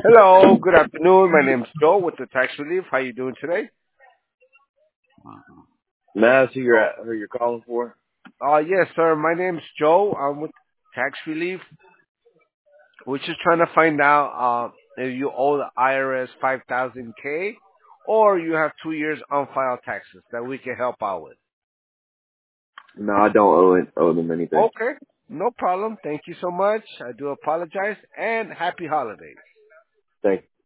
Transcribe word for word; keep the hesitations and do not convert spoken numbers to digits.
Hello, good afternoon. My name's Joe with the Tax Relief. How you doing today? Mass, who you're at, who you're calling for? Uh, yes, sir. My name's Joe. I'm with Tax Relief. We're just trying to find out uh, if you owe the I R S five thousand K or you have two years unfiled taxes that we can help out with. No, I don't owe it, owe them anything. Okay, no problem. Thank you so much. I do apologize and happy holidays. Thank